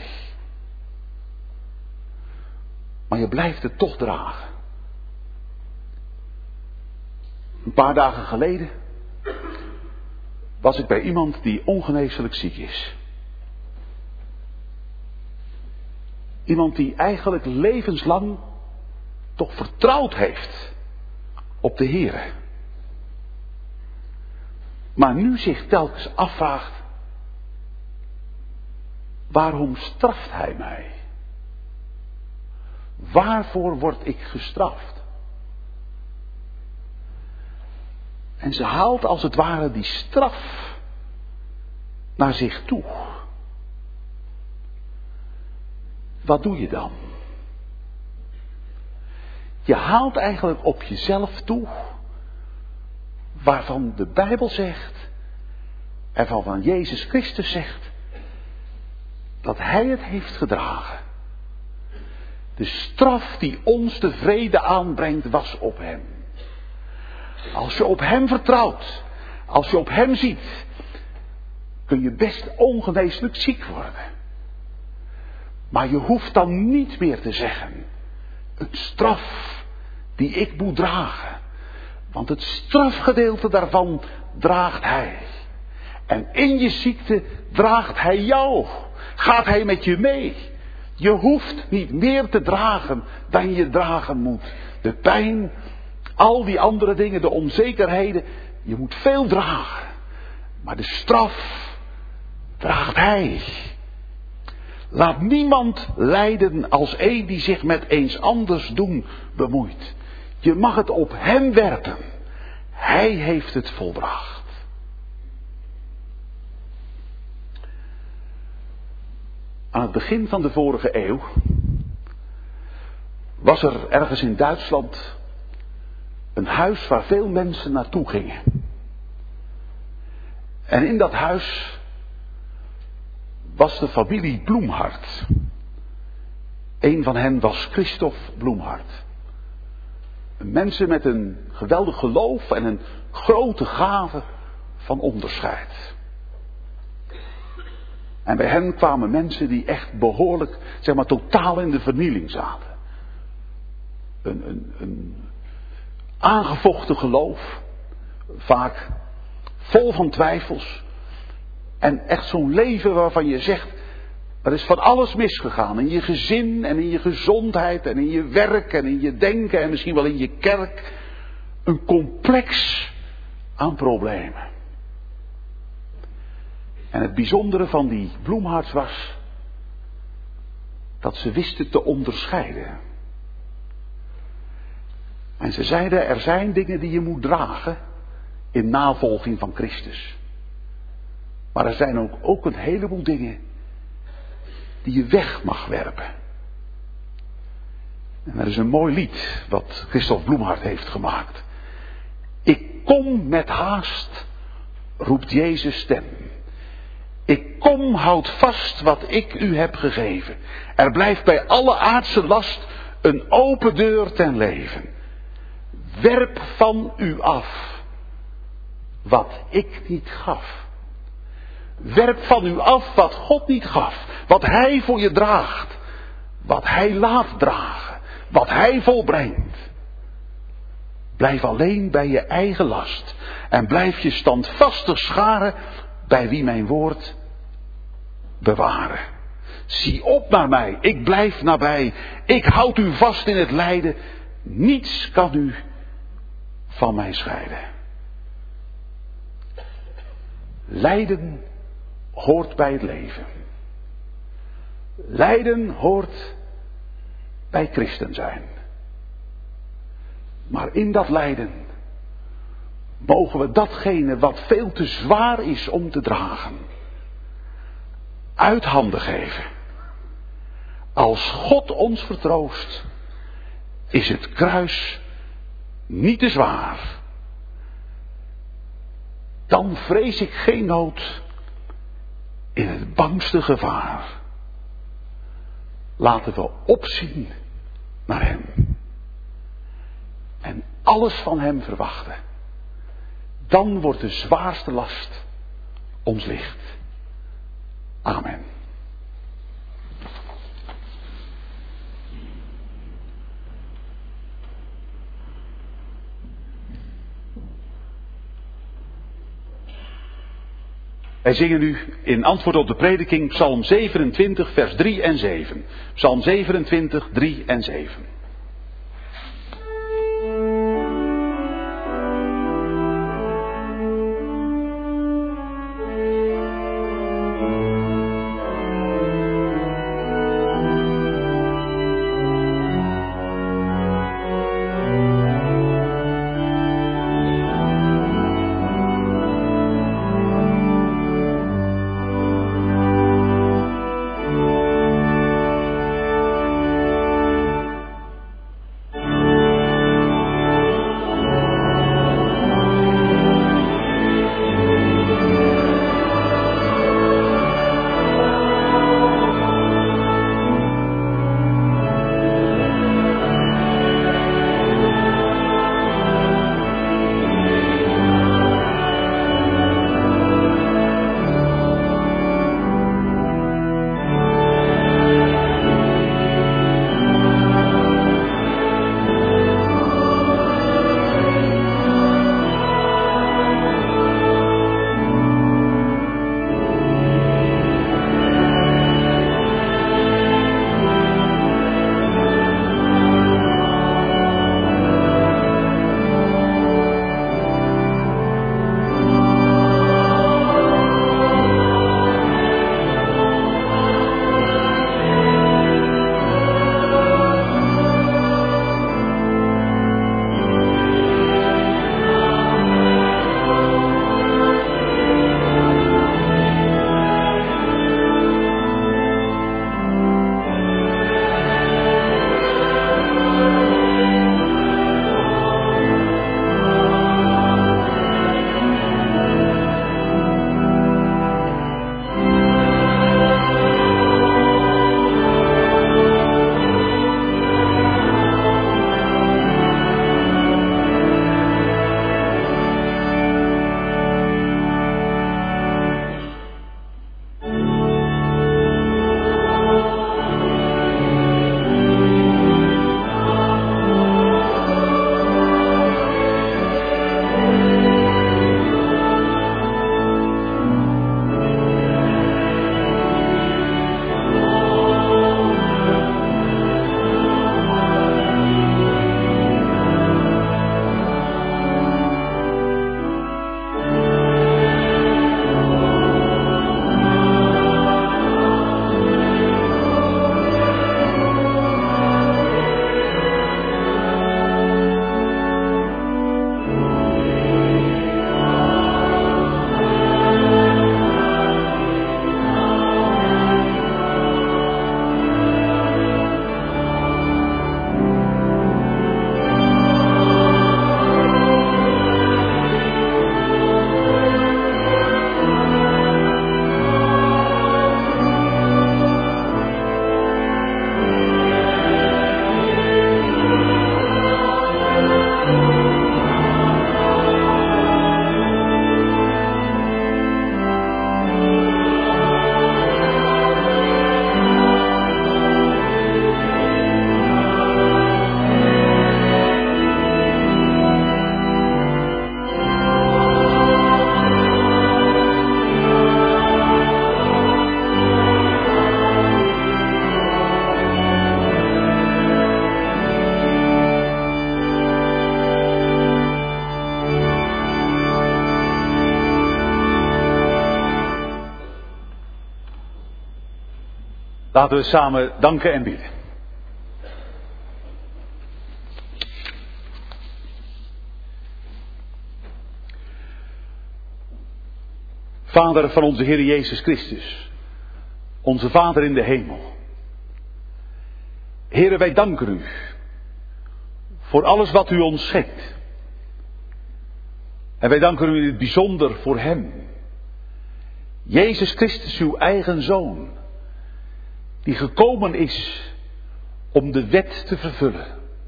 Maar je blijft het toch dragen. Een paar dagen geleden was ik bij iemand die ongeneeslijk ziek is. Iemand die eigenlijk levenslang toch vertrouwd heeft op de Heere. Maar nu zich telkens afvraagt, waarom straft hij mij? Waarvoor word ik gestraft? En ze haalt als het ware die straf naar zich toe. Wat doe je dan? Je haalt eigenlijk op jezelf toe waarvan de Bijbel zegt en waarvan Jezus Christus zegt dat Hij het heeft gedragen. De straf die ons de vrede aanbrengt was op Hem. Als je op Hem vertrouwt, als je op Hem ziet, kun je best ongeneeslijk ziek worden. Maar je hoeft dan niet meer te zeggen, een straf die ik moet dragen. Want het strafgedeelte daarvan draagt hij. En in je ziekte draagt hij jou. Gaat hij met je mee. Je hoeft niet meer te dragen dan je dragen moet. De pijn, al die andere dingen, de onzekerheden. Je moet veel dragen. Maar de straf draagt hij. Laat niemand lijden als een die zich met eens anders doen bemoeit. Je mag het op hem werpen. Hij heeft het volbracht. Aan het begin van de vorige eeuw was er ergens in Duitsland een huis waar veel mensen naartoe gingen. En in dat huis was de familie Bloemhard. Een van hen was Christoph Bloemhard. Mensen met een geweldig geloof en een grote gave van onderscheid. En bij hen kwamen mensen die echt behoorlijk, zeg maar, totaal in de vernieling zaten. Een, een, een aangevochten geloof, vaak vol van twijfels. En echt zo'n leven waarvan je zegt, er is van alles misgegaan. In je gezin en in je gezondheid en in je werk en in je denken en misschien wel in je kerk. Een complex aan problemen. En het bijzondere van die Bloemhards was dat ze wisten te onderscheiden. En ze zeiden, er zijn dingen die je moet dragen in navolging van Christus. Maar er zijn ook, ook een heleboel dingen die je weg mag werpen. En er is een mooi lied wat Christoph Bloemhard heeft gemaakt. Ik kom met haast, roept Jezus' stem. Ik kom, houd vast wat ik u heb gegeven. Er blijft bij alle aardse last een open deur ten leven. Werp van u af wat ik niet gaf. Werp van u af wat God niet gaf. Wat hij voor je draagt. Wat hij laat dragen. Wat hij volbrengt. Blijf alleen bij je eigen last. En blijf je standvastig scharen bij wie mijn woord bewaren. Zie op naar mij. Ik blijf nabij. Ik houd u vast in het lijden. Niets kan u van mij scheiden. Lijden hoort bij het leven. Lijden hoort bij christen zijn. Maar in dat lijden mogen we datgene wat veel te zwaar is om te dragen, uit handen geven. Als God ons vertroost, is het kruis niet te zwaar. Dan vrees ik geen nood in het bangste gevaar. Laten we opzien naar hem. En alles van hem verwachten. Dan wordt de zwaarste last ons licht. Amen. Wij zingen nu in antwoord op de prediking Psalm zevenentwintig vers drie en zeven. Psalm zevenentwintig, drie en zeven. Laten we samen danken en bidden. Vader van onze Heer Jezus Christus, onze Vader in de hemel. Heere, wij danken u voor alles wat u ons schenkt. En wij danken u in het bijzonder voor hem. Jezus Christus, uw eigen Zoon, die gekomen is om de wet te vervullen.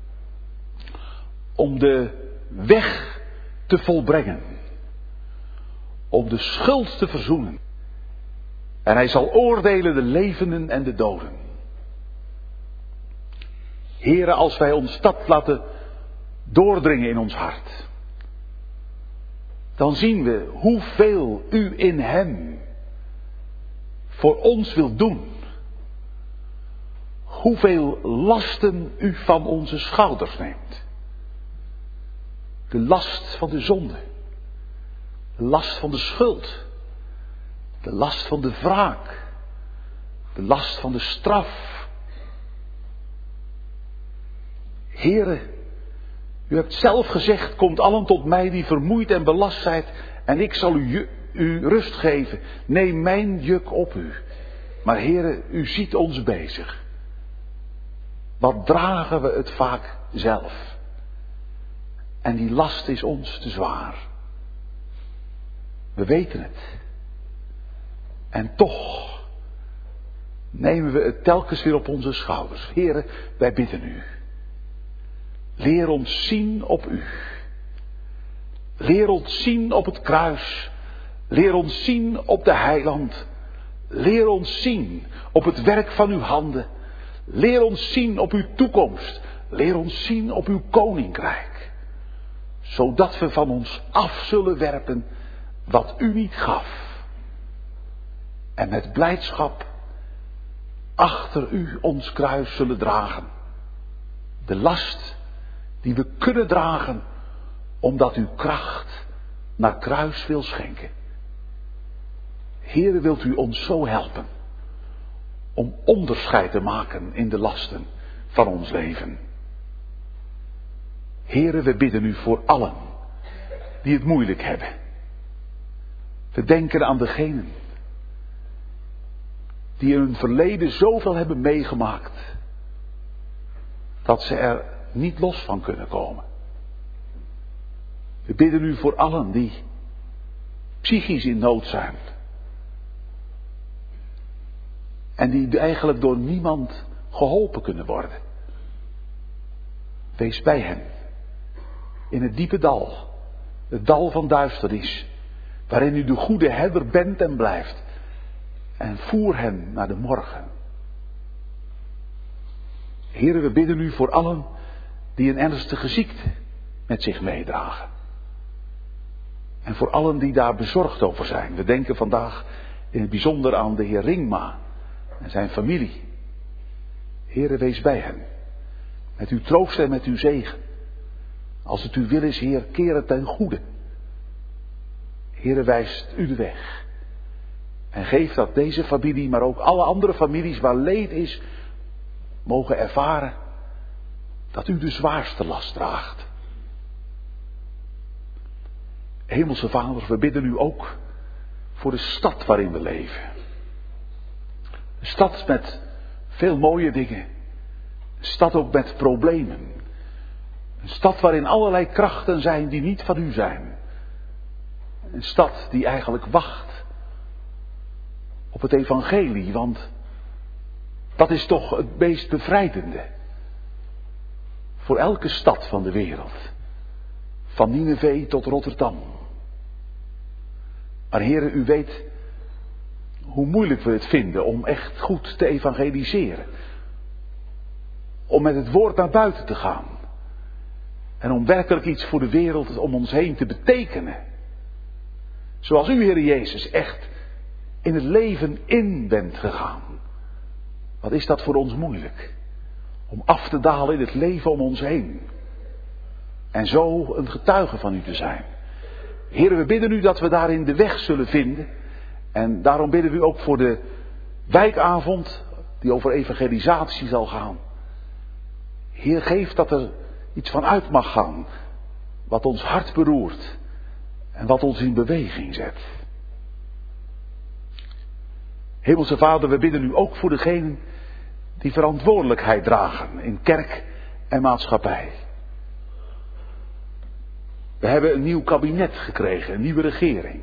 Om de weg te volbrengen. Om de schuld te verzoenen. En hij zal oordelen de levenden en de doden. Heere, als wij ons dat laten doordringen in ons hart, dan zien we hoeveel u in hem voor ons wilt doen. Hoeveel lasten u van onze schouders neemt. De last van de zonde. De last van de schuld. De last van de wraak. De last van de straf. Heere, u hebt zelf gezegd, komt allen tot mij die vermoeid en belast zijt, en ik zal u, u rust geven. Neem mijn juk op u. Maar Heere, u ziet ons bezig. Wat dragen we het vaak zelf. En die last is ons te zwaar. We weten het. En toch nemen we het telkens weer op onze schouders. Heere, wij bidden u. Leer ons zien op u. Leer ons zien op het kruis. Leer ons zien op de heiland. Leer ons zien op het werk van uw handen. Leer ons zien op uw toekomst. Leer ons zien op uw koninkrijk. Zodat we van ons af zullen werpen wat u niet gaf. En met blijdschap achter u ons kruis zullen dragen. De last die we kunnen dragen, omdat u kracht naar kruis wil schenken. Heere, wilt u ons zo helpen om onderscheid te maken in de lasten van ons leven. Heere, we bidden u voor allen die het moeilijk hebben. We denken aan degenen die in hun verleden zoveel hebben meegemaakt, dat ze er niet los van kunnen komen. We bidden u voor allen die psychisch in nood zijn. En die eigenlijk door niemand geholpen kunnen worden. Wees bij hen. In het diepe dal. Het dal van duisternis. Waarin u de goede herder bent en blijft. En voer hen naar de morgen. Heere, we bidden u voor allen die een ernstige ziekte met zich meedragen. En voor allen die daar bezorgd over zijn. We denken vandaag in het bijzonder aan de heer Ringma en zijn familie. Heere, wees bij hen. Met uw troost en met uw zegen. Als het uw wil is, Heer, keer het ten goede. Heere, wijst u de weg. En geef dat deze familie, maar ook alle andere families waar leed is, mogen ervaren dat u de zwaarste last draagt. Hemelse Vader, we bidden u ook voor de stad waarin we leven. Een stad met veel mooie dingen. Een stad ook met problemen. Een stad waarin allerlei krachten zijn die niet van u zijn. Een stad die eigenlijk wacht op het evangelie, want dat is toch het meest bevrijdende. Voor elke stad van de wereld. Van Nineve tot Rotterdam. Maar Heere, u weet hoe moeilijk we het vinden om echt goed te evangeliseren. Om met het woord naar buiten te gaan. En om werkelijk iets voor de wereld om ons heen te betekenen. Zoals u, Heer Jezus, echt in het leven in bent gegaan. Wat is dat voor ons moeilijk? Om af te dalen in het leven om ons heen. En zo een getuige van u te zijn. Heer, we bidden u dat we daarin de weg zullen vinden. En daarom bidden we u ook voor de wijkavond die over evangelisatie zal gaan. Heer, geef dat er iets van uit mag gaan, wat ons hart beroert en wat ons in beweging zet. Hemelse Vader, we bidden u ook voor degenen die verantwoordelijkheid dragen in kerk en maatschappij. We hebben een nieuw kabinet gekregen, een nieuwe regering.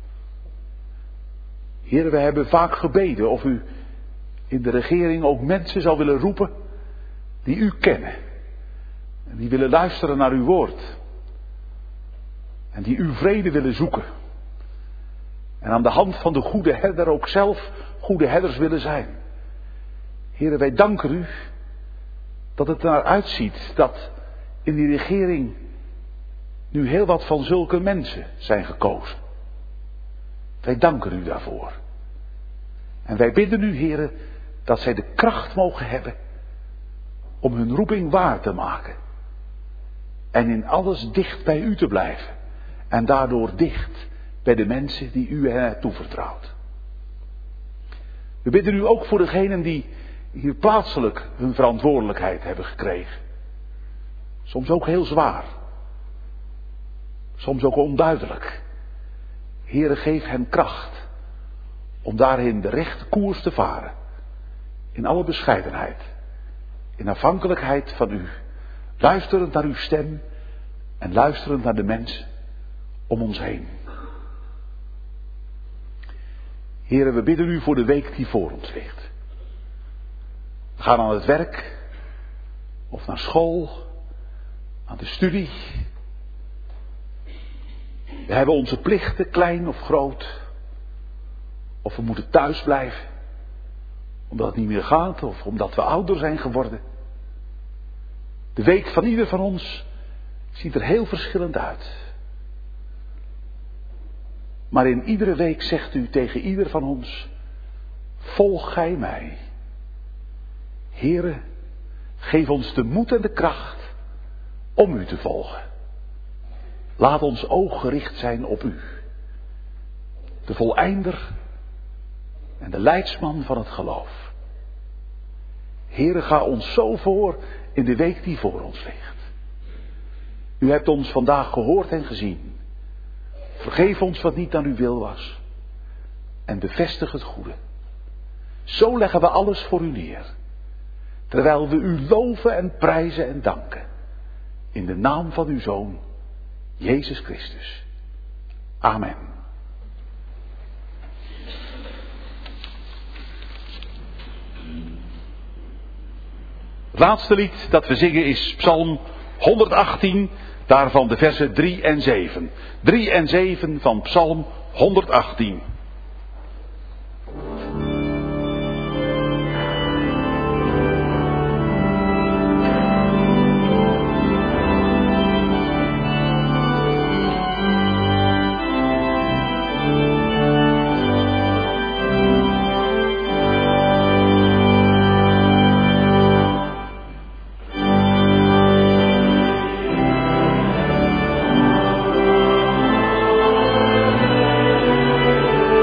Heer, we hebben vaak gebeden of u in de regering ook mensen zou willen roepen die u kennen. En die willen luisteren naar uw woord. En die uw vrede willen zoeken. En aan de hand van de goede herder ook zelf goede herders willen zijn. Heer, wij danken u dat het naar uitziet dat in die regering nu heel wat van zulke mensen zijn gekozen. Wij danken u daarvoor. En wij bidden u, Heere, dat zij de kracht mogen hebben om hun roeping waar te maken. En in alles dicht bij u te blijven. En daardoor dicht bij de mensen die u hen toevertrouwt. We bidden u ook voor degenen die hier plaatselijk hun verantwoordelijkheid hebben gekregen. Soms ook heel zwaar. Soms ook onduidelijk. Heere, geef hen kracht om daarin de rechte koers te varen. In alle bescheidenheid. In afhankelijkheid van u. Luisterend naar uw stem en luisterend naar de mensen om ons heen. Heere, we bidden u voor de week die voor ons ligt. We gaan aan het werk of naar school, aan de studie. We hebben onze plichten, klein of groot. Of we moeten thuis blijven, omdat het niet meer gaat of omdat we ouder zijn geworden. De week van ieder van ons ziet er heel verschillend uit. Maar in iedere week zegt u tegen ieder van ons: volg gij mij. Heere, geef ons de moed en de kracht om u te volgen. Laat ons oog gericht zijn op u. De voleinder en de leidsman van het geloof. Heere, ga ons zo voor in de week die voor ons ligt. U hebt ons vandaag gehoord en gezien. Vergeef ons wat niet aan uw wil was. En bevestig het goede. Zo leggen we alles voor u neer. Terwijl we u loven en prijzen en danken. In de naam van uw Zoon, Jezus Christus. Amen. Het laatste lied dat we zingen is Psalm honderdachttien, daarvan de versen drie en zeven. drie en zeven van Psalm honderdachttien. Amen.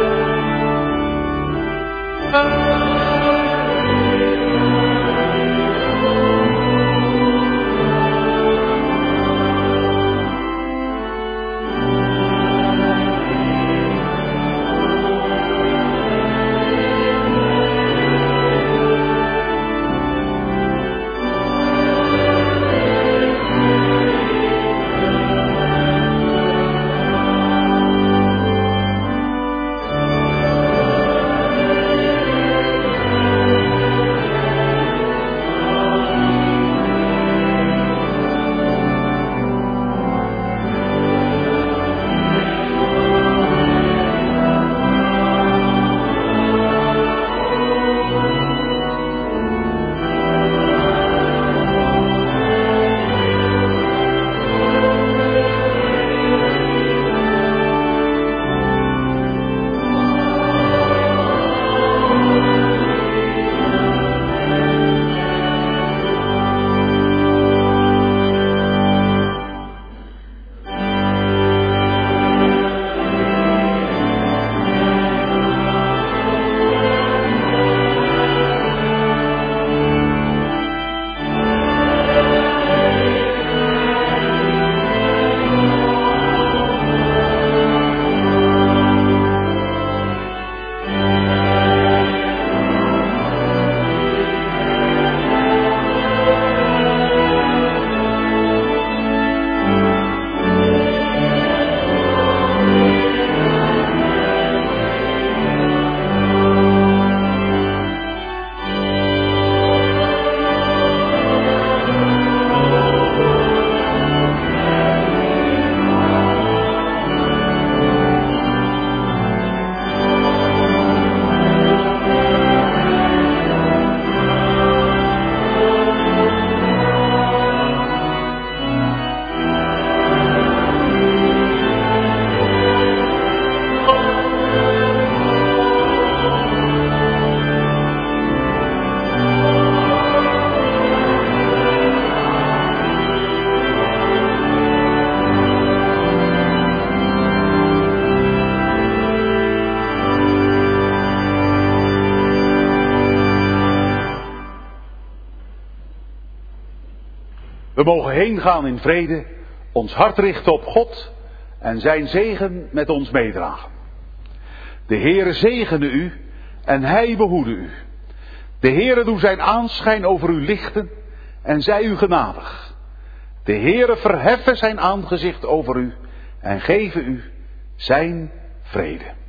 We mogen heen gaan in vrede, ons hart richten op God en zijn zegen met ons meedragen. De Heere zegene u en hij behoede u. De Heere doe zijn aanschijn over u lichten en zij u genadig. De Heere verheffen zijn aangezicht over u en geven u zijn vrede.